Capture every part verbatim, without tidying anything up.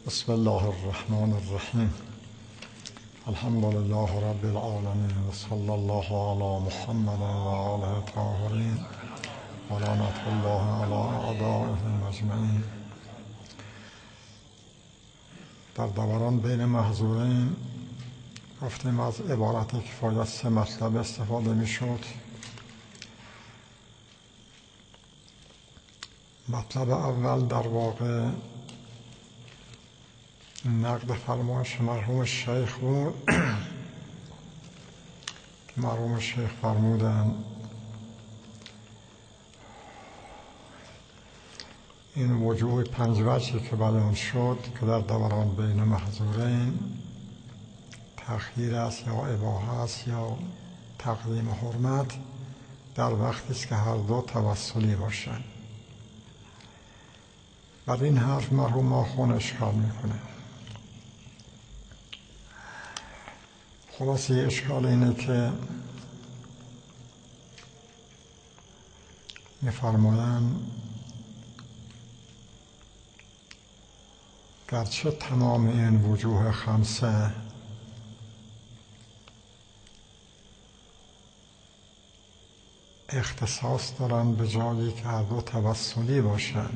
بسم الله الرحمن الرحیم. الحمد لله رب العالمین و صلی الله علی محمد و آله الطاهرین و لعنة الله علی اعدائهم اجمعین. در دوران بین محظورین گفتیم از عبارت کفایت سه مطلب استفاده می شد. مطلب اول در واقع نقد فرمایش مرحوم شیخ بود که مرحوم شیخ فرمودن این وجوه پنج وجهی که بیان شد که در دوران بین محظورین تأخیر است یا اباحه است یا تقدیم حرمت در وقتی است که هر دو توسلی باشند. بر این حرف مرحوم آخوند اشکال میکنه. خلاصه اشکال اینه که می‌فرمایند گرچه تمام این وجوه خمسه اختصاص دارن به جایی که هر دو توسلی باشن،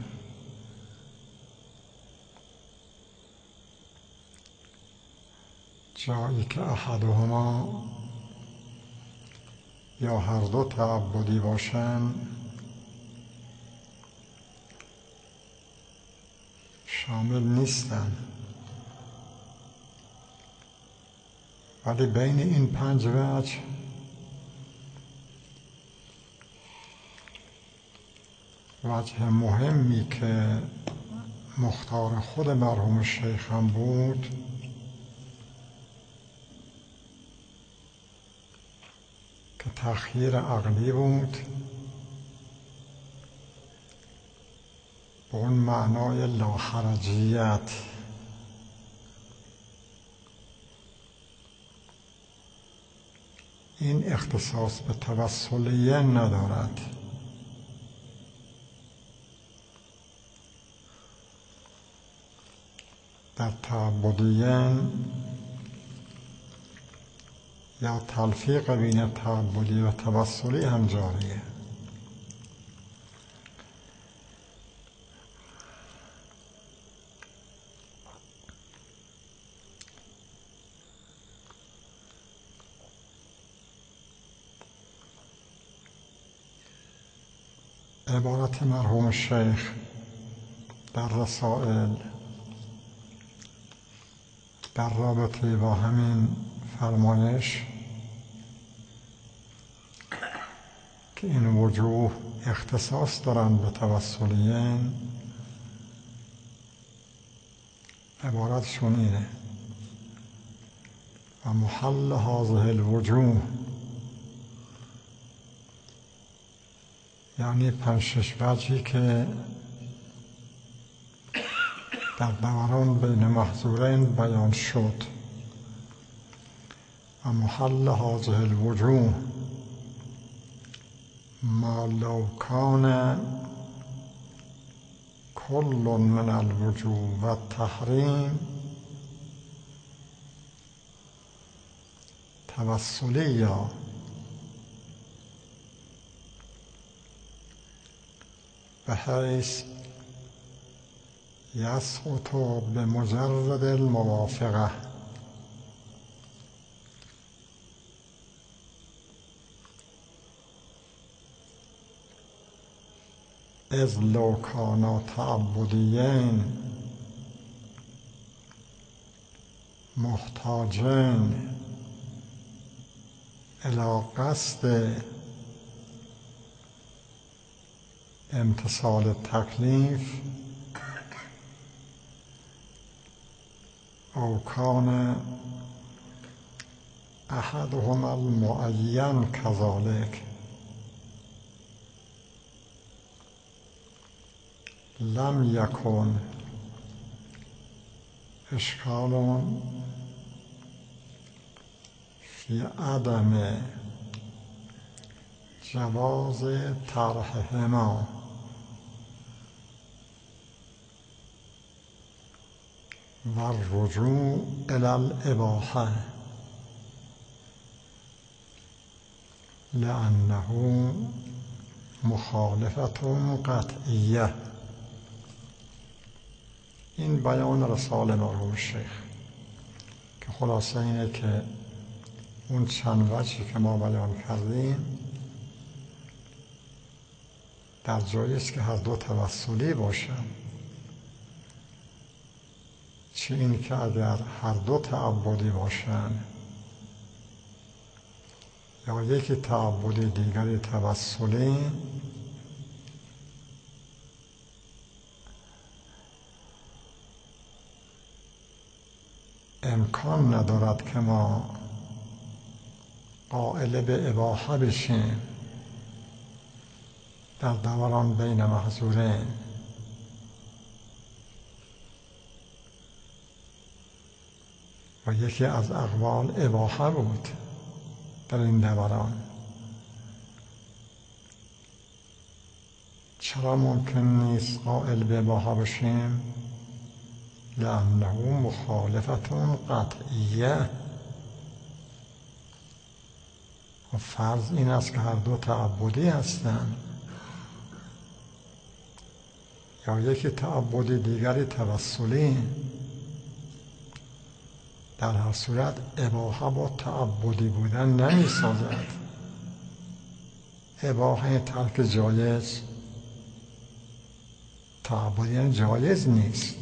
جایی که احدهما یا هر دو تعبدی باشن شامل نیستن، ولی بین این پنج وجه وجه مهمی که مختار خود مرحوم شیخ هم بود که تأخیر عقلی بود، به اون معنای لاحرجیت. این اختصاص به توسلیه ندارد. در تعبدیین یا تلفیق بین تعبدی و توسلی هم جاریه. عبارت مرحوم شیخ در رسائل در رابطه با همین فرمایش که این وجوه اختصاص دارند به توسلیین، عبارتشون اینه: و محل هذه الوجوه، یعنی پنج شش وجهی که در دوران بین محظورین بیان شد. و محل هذه الوجوه ما لو کان کل من الوجوه و التحریم توسلیا، بحیث یسقط بمجرد الموافقه، اذ لو کانا تعبدیین محتاجین الی قصد امتثال التکلیف او کان احدهما المعین کذالک لم یکن اشکال فی عدم جواز طرحهما و الرجوع الی الاباحه لانه مخالفت قطعیه. این بیان رساله مرحوم شیخ که خلاصه اینه که اون چند وجهی که ما بیان کردیم در جایی است که هر دو توسلی باشن، چه این که اگر هر دو تعبدی باشن یا یکی تعبدی دیگری توسلی، امکان ندارد که ما قائل به اباحه بشیم در دوران بین محظورین. و یکی از اقوال اباحه بود در این دوران. چرا ممکن نیست قائل به اباحه بشیم؟ لأنه مخالفت قطعیه. و فرض این است که هر دو تعبدی هستند یا یکی تعبدی دیگری توسلی. در هر صورت اباحه با تعبدی بودن نمی سازد. اباحه ترک جایز، تعبدی یعنی جایز نیست.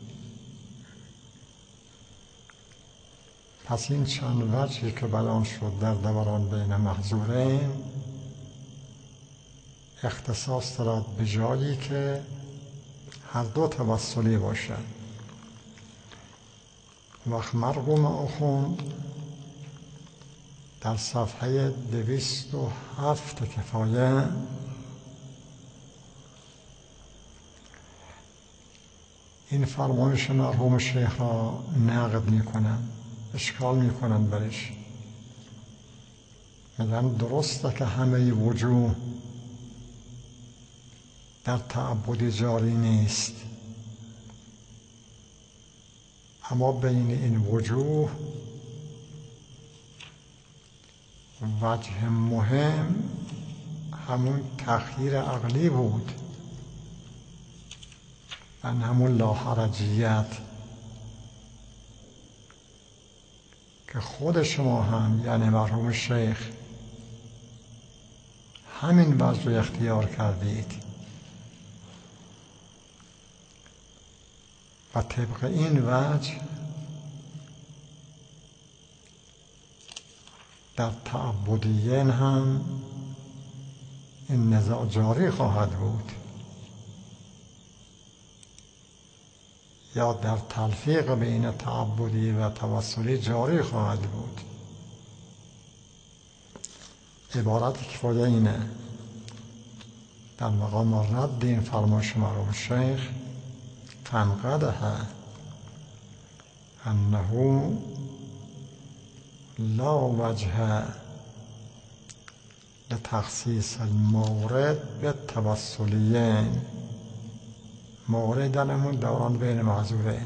پس این چند وجهی که بیان شد در دوران بین محظورین اختصاص دارد به جایی که هر دو توسلی باشد. وقت مرحوم آخوند در صفحه دویست و هفت کفایه این فرمایش مرحوم شیخ را نقد میکنند، اشکال میکنند برش. میگن درسته که همه وجوه در تعبدی جاری نیست، اما بین این وجوه وجه مهم همون تخییر عقلی بود و همون لاحرجیت که خود شما هم یعنی مرحوم شیخ همین وجه رو اختیار کردید و طبق این وجه در تعبدیین هم این نزاع جاری خواهد بود یا در تلفیق بین تعبدی و توسلی جاری خواهد بود. عبارت کفایه اینه در مقام رد این فرمایش مرحوم شیخ فانقدح انه لا وجه لتخصیص المورد بالتوسلیین. مورد درمون دوران بین معذورین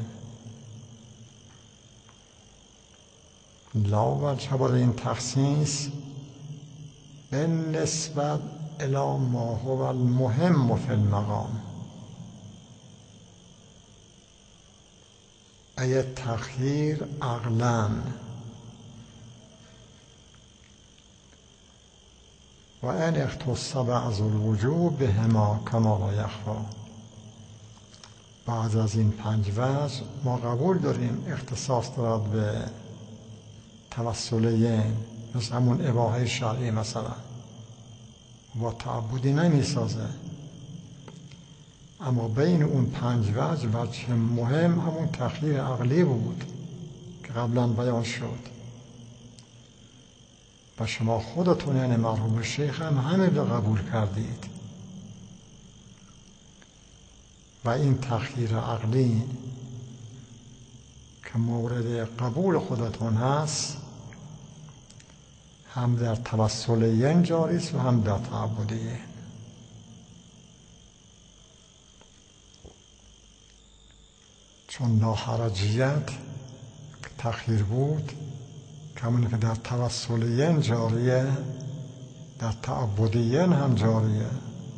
لا وجه برای این تخصیص به نسبت الی ما هو المهم فی المقام، ای تخییر عقلا و این اختص بعض الوجوه بهما کما لا یخفی. بعض از این پنج وجه ما قبول داریم اختصاص دارد به توسلیین، مثل همون اباحه شرعی مثلا با تعبدی نمی سازه، اما بین اون پنج وجه وجه مهم همون تخییر عقلی بود که قبلا بیان شد و شما خودتون یعنی مرحوم شیخ هم همه رو قبول کردید و این تخییر عقلی که مورد قبول خودتون هست هم در توسلیین جاری است و هم در تعبدیین. چون لاحرجیت تأخیر بود، کمونی که در توسلیین جاریه در تعبدیین هم جاریه.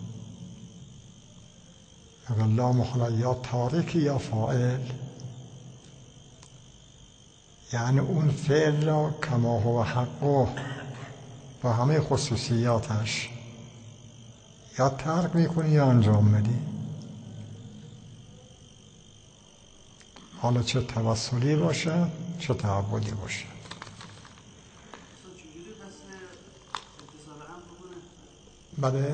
اگر لا مخلا یا تارکی یا فاعل، یعنی اون فعل را کما هو حقه با همه خصوصیاتش یا ترک میکنی یا انجام میدی. حالا چه توسلی باشه چه تعبدی باشه. بله.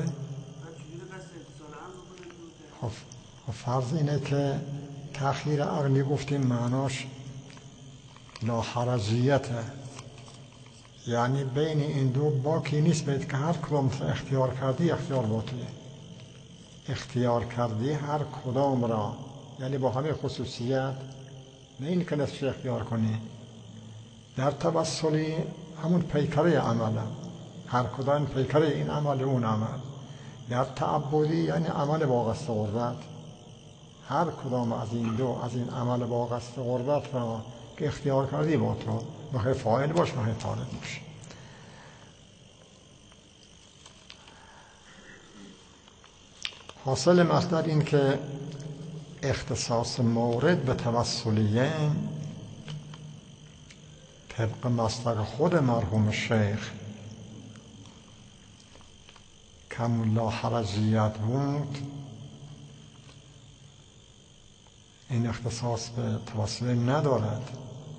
خب فرض اینه که تأخیر عقلی گفتیم معناش لاحرجیته، یعنی بین این دو باکی نیست بید که هر کدام اختیار کردی اختیار باطله. اختیار کردی هر کدام را، یعنی با همه خصوصیت، نه این که نصف اختیار کنی. در توسلی همون پیکره عمله، هر کدام پیکره این عمل اون عمل. در تعبدی یعنی عمل با قصد قربت، هر کدام از این دو از این عمل با قصد قربت را که اختیار کردی با تو، بخیر فاعل باش بخیر طالب باش. حاصل مطلب این که اختصاص مورد به توسلیین طبق مصدر خود مرحوم شیخ کم لاحرجیت بود، این اختصاص به توسلیین ندارد.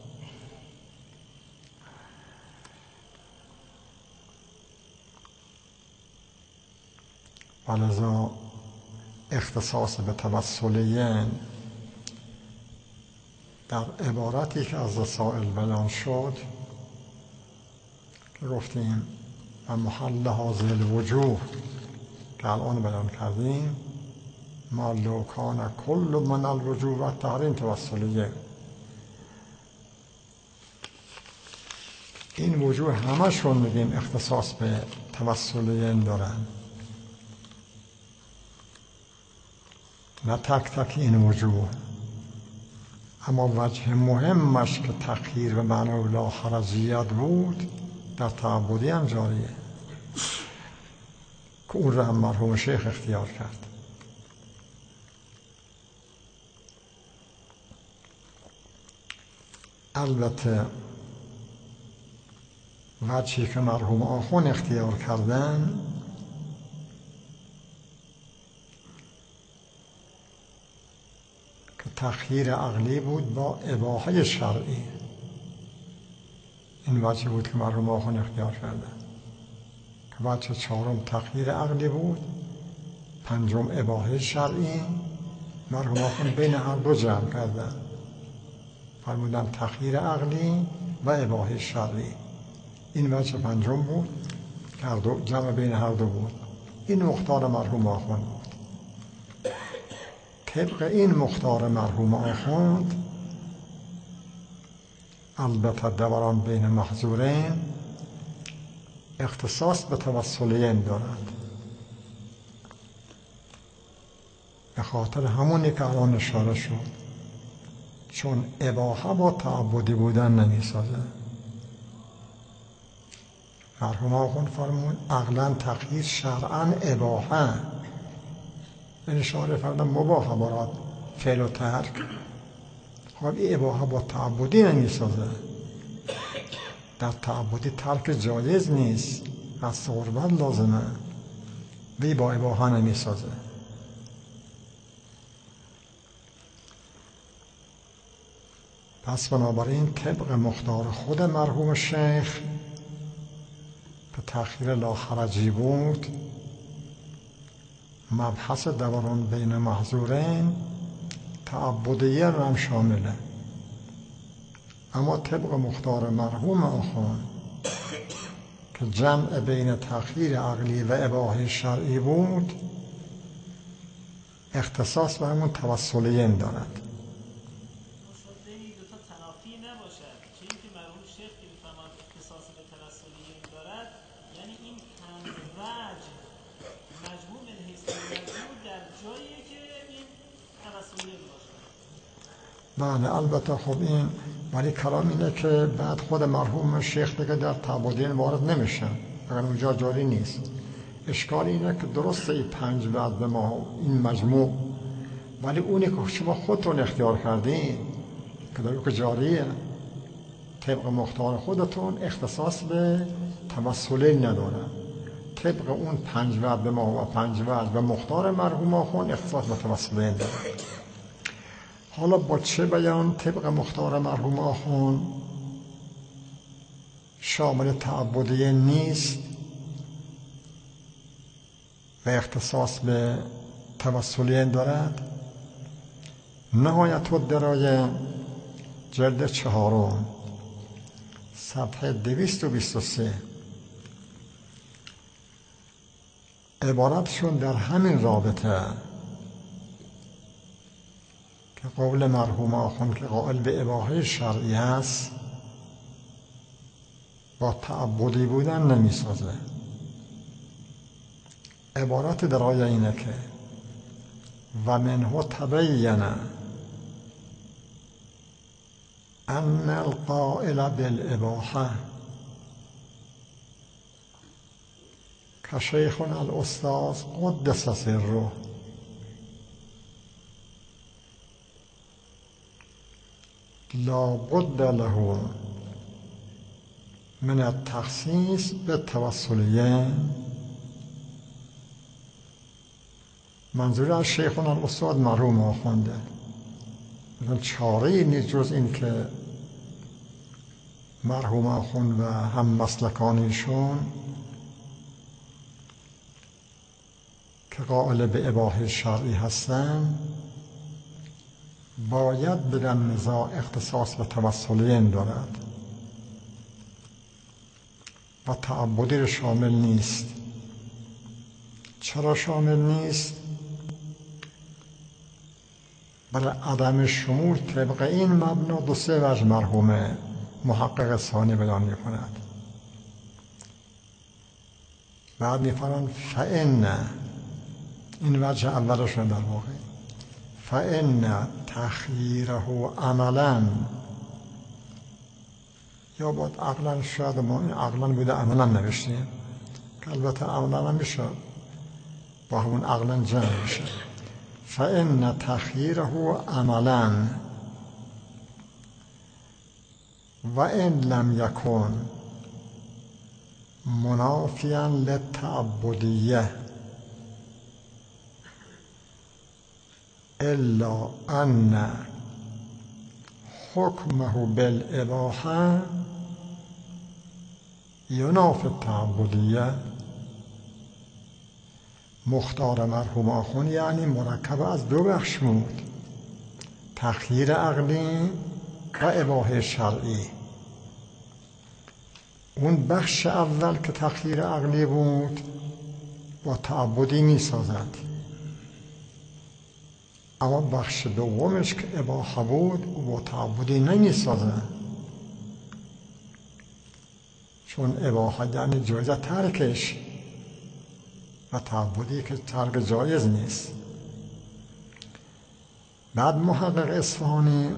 ولذا اختصاص به توسلیین در عبارتی که از رسائل بیان شد که گفتیم و محل هذه الوجوه که الان بیان کردیم، ما لو کان کل من الوجوه و تحریم توسلیه، این وجوه همشون میگیم اختصاص به توسلیین دارن، نه تک تک این وجوه. اما وجه مهمش که تأخیر به معنای لاحرجیت بود در تعبدی هم جاریه که اون را هم مرحوم شیخ اختیار کرد. البته وجهی که مرحوم آخون اختیار کردن که تأخیر عقلی بود با اباحه شرعی، این وجه بود که مرحوم آخون اختیار کردن. که وجه چهارم تأخیر عقلی بود، پنجم اباحه شرعی، مرحوم آخون بین هر دو جمع کردن، فرمودن تأخیر عقلی و اباحه شرعی. این وجه پنجم بود که هر دو جمع بین هر دو بود. این مختار مرحوم آخون بود. طبق این مختار مرحوم آخوند البته دوران بین محظورین اختصاص به توسلیین دارد، به خاطر همونی که الان اشاره شد، چون اباحه با تعبدی بودن نمی سازه. مرحوم آخوند فرمود عقلا تغییر شرعا اباحه، این اشاره فرمودن مباحه برات فعل و ترک. خب این اباحه با تعبدی نمی سازه، در تعبدی ترک جایز نیست، از قربت لازمه، وی با اباحه نمی سازه. پس بنابراین طبق مختار خود مرحوم شیخ که تأخیر لاحرجی بود، مبحث دوران بین محظورین تعبدیه را هم شامله. اما طبق مختار مرحوم آخوان که جمع بین تأخیر عقلی و اباحه شرعی بود، اختصاص به همون توسلیین دارد. بله البته خب این ولی کلام اینه که بعد خود مرحوم شیخ دیگه در تعبدین وارد نمیشه، اگر اونجا جاری نیست. اشکال اینه که درسته این پنج وعد به ما این مجموع، ولی اونی که شما خودتون اختیار کردین که در که جاریه طبق مختار خودتون اختصاص به توسلی نداره. طبق اون پنج وعد به ما و پنج وعد به مختار مرحوم آخوند اختصاص به توسلی داره. حالا با چه بیان طبق مختار مرحوم آخوند شامل تعبدیه نیست و اختصاص به توسلی دارد؟ نهایت الدرایه جلد چهارم صفحه دویست و بیست و سه عبارتشون در همین رابطه که قول مرحوم آخوند که قائل به اباحه شرعی است با تعبدی بودن نمی سازه. عبارت در آیه اینه که و منه تبین ان القائل بالاباحه که شیخنا الاستاذ قدس سره لا بد له من التخصیص بالتوسلیه. منظور از شیخنا الاستاذ مرحوم آخونده مثلا چاره‌ای نیست جز این که مرحوم آخوند و هم مسلکانیشون که قائل به اباحه شرعی هستن باید بدن نزاع اختصاص به توسلی دارد و تعبدی رو شامل نیست. چرا شامل نیست؟ برای عدم شمول طبق این مبنا دو سه وجه مرحوم محقق ثانی بیان می کند. بعد می فرماند فإن، این وجه اولشون در واقع، فإن تخییره عملا، یا باید عقلا، شاید ما این عقلا بوده عملا نوشتیم که البته عملا نمیشه با همون عقلا جمع میشه. فإن تخییره عملا و ان لم یکن منافیا للتعبدیه الا ان حکمه بالاباحه ینافی التعبدیه. مختار مرحوم آخوند یعنی مرکب از دو بخش بود، تخییر عقلی و اباحه شرعی. اون بخش اول که تخییر عقلی بود با تعبدی می سازد، اما بخش دومش که اباحه بود و با تعبدی نمی سازد، چون اباحه یعنی جایز ترکش و تعبدی که ترک جایز نیست. بعد محقق اصفهانی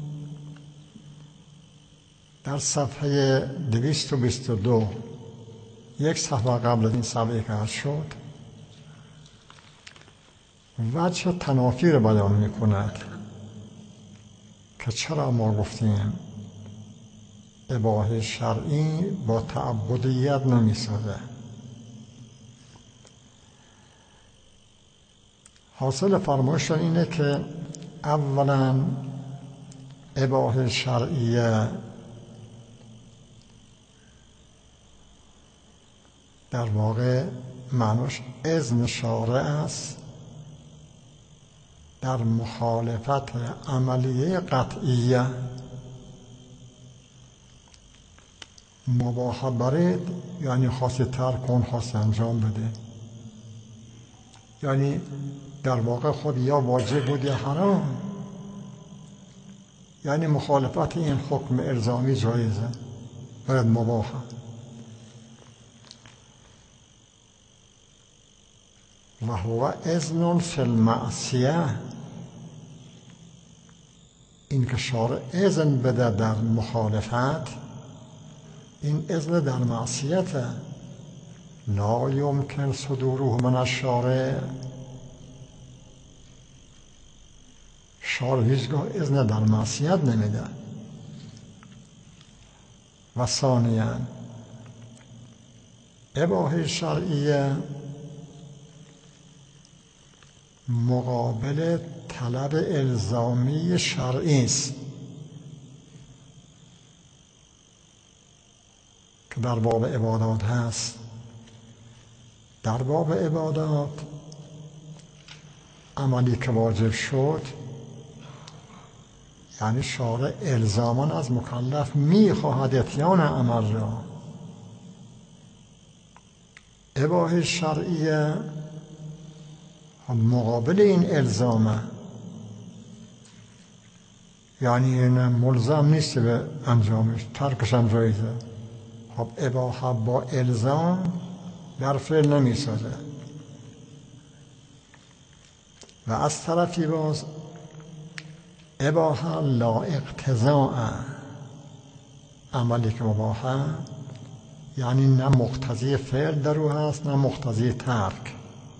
در صفحه دویست و بیست و دو، یک صفحه قبل از این صفحه که هست شد، وجه تنافی رو بیان می کند که چرا ما گفتیم اباحه شرعی با تعبدیت نمی سازه. حاصل فرمایششون اینه که اولا اباحه شرعیه در واقع معناش اذن شارع است در مخالفت عملیه قطعیه. مباح برید یعنی خاصی ترک کن، خاصی انجام بده، یعنی در واقع خود یا واجب بود یا حرام، یعنی مخالفت این حکم الزامی جایزه، باید مباحه. و هو اذن فی المعصیه، این که شارع اذن بده در مخالفت، این اذن در معصیته. لا یمکن صدوره من الشارع، شارع هیچگاه اذن در معصیت نمیده. و ثانیاً اباحه شرعیه مقابل طلب الزامی شرعی است که در باب عبادات هست. در باب عبادات عملی که واجب شد، یعنی شارع الزاما از مکلف میخواهد اتیان عمل را. اباحه شرعیه مقابل این الزامه، یعنی این ملزم نیست به انجامش، ترکش هم جایزه. خب اباحه با الزام در فعل نمیسازه. و از طرفی باز اباحه لا اقتضاء، عملی که مباحه یعنی نه مقتضی فعل در او هست نه مقتضی ترک.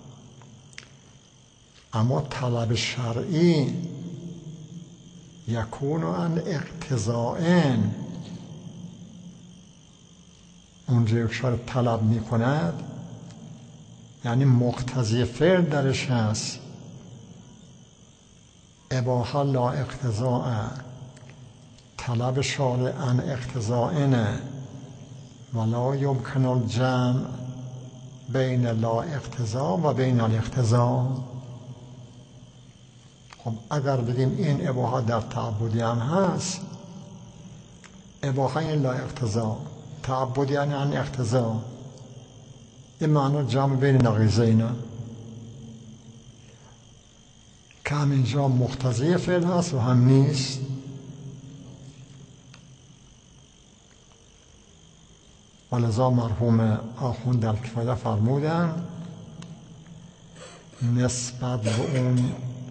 اما طلب شرعی یکون عن اقتضاء، اونجا یک شرط طلب می کند یعنی مقتضی فعل درش هست. اباحه لا اقتضاء، طلب شارع عن اقتضاء ولا يمكن الجمع بین لا اقتضاء و بین الاقتضاء. خب اگر بگیم این اباحه در تعبدی هم هست، اباحه این لا اقتضاء، تعبدی یعنی عن اقتضاء، این معنی جمع بین نقیضین که هم اینجا مقتضی فعل هست و هم نیست. ولذا مرحوم آخوند الکفایه فرمودن نسبت به اون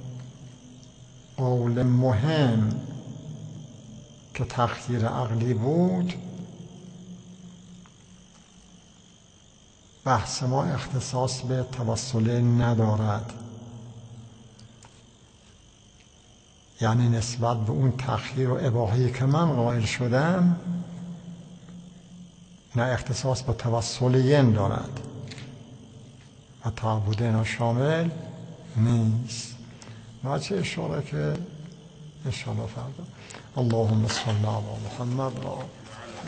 قول مهم که تخییر عقلی بود، بحث ما اختصاص به توسل ندارد. یعنی نسبت به اون تخییر و اباحه‌ای که من قائل شدم نه اختصاص به توسلین دارد و تعبدین شامل نیست. و چه اشاره که انشاءالله فردا. اللهم صل علی محمد و